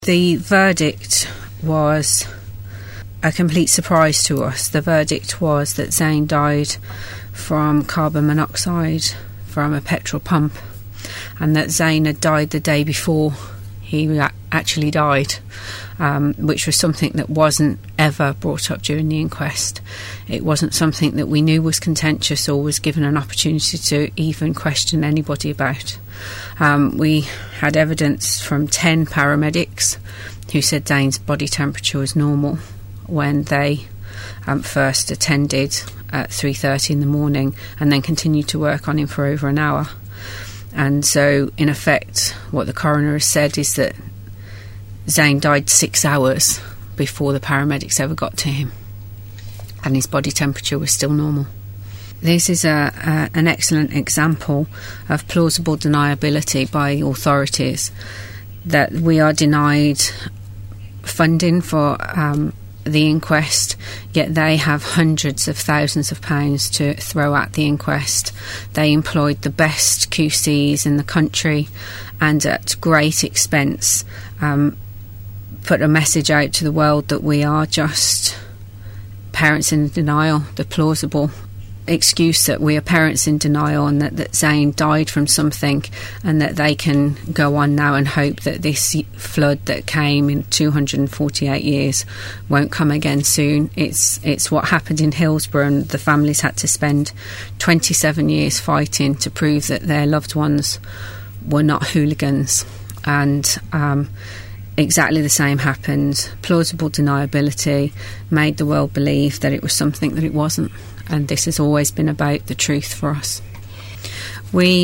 The verdict was a complete surprise to us. The verdict was that Zane died from carbon monoxide from a petrol pump, and that Zane had died the day before he actually died, which was something that wasn't ever brought up during the inquest. It wasn't something that we knew was contentious or was given an opportunity to even question anybody about. We had evidence from 10 paramedics who said Zane's body temperature was normal when they first attended at 3:30 in the morning, and then continued to work on him for over an hour. And so, in effect, what the coroner has said is that Zane died 6 hours before the paramedics ever got to him, and his body temperature was still normal. This is an excellent example of plausible deniability by authorities, that we are denied funding for the inquest, yet they have hundreds of thousands of pounds to throw at the inquest. They employed the best QCs in the country, and at great expense put a message out to the world that we are just parents in denial. The plausible excuse that we are parents in denial, and that Zane died from something, and that they can go on now and hope that this flood that came in 248 years won't come again soon. It's what happened in Hillsborough, and the families had to spend 27 years fighting to prove that their loved ones were not hooligans. And exactly the same happened. Plausible deniability made the world believe that it was something that it wasn't. And this has always been about the truth for us. We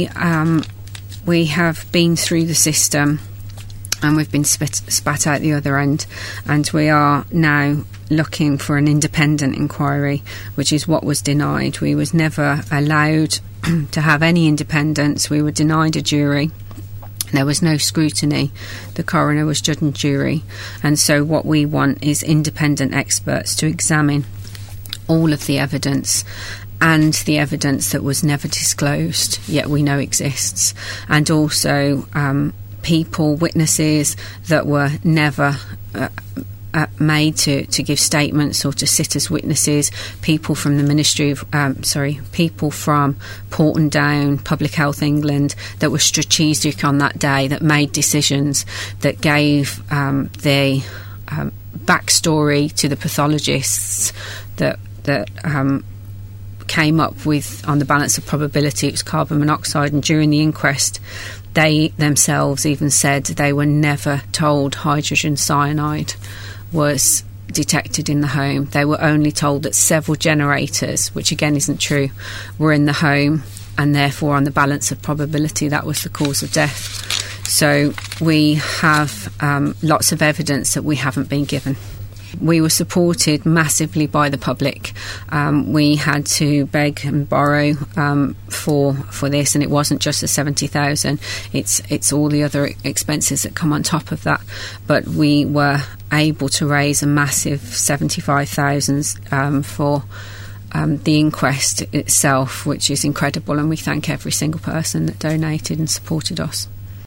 have been through the system, and we've been spat out the other end, and we are now looking for an independent inquiry, which is what was denied. We was never allowed to have any independence. We were denied a jury. There was no scrutiny. The coroner was judge and jury, and so what we want is independent experts to examine all of the evidence, and the evidence that was never disclosed yet we know exists, and also witnesses that were never made to give statements or to sit as witnesses, people from the people from Porton Down, Public Health England, that were strategic on that day, that made decisions, that gave the backstory to the pathologists, that came up with, on the balance of probability, it was carbon monoxide. And during the inquest, they themselves even said they were never told hydrogen cyanide was detected in the home. They were only told that several generators, which again isn't true, were in the home, and therefore on the balance of probability that was the cause of death. So we have lots of evidence that we haven't been given. We were supported massively by the public. We had to beg and borrow for this, and it wasn't just the 70,000. It's all the other expenses that come on top of that. But we were able to raise a massive 75,000 for the inquest itself, which is incredible, and we thank every single person that donated and supported us.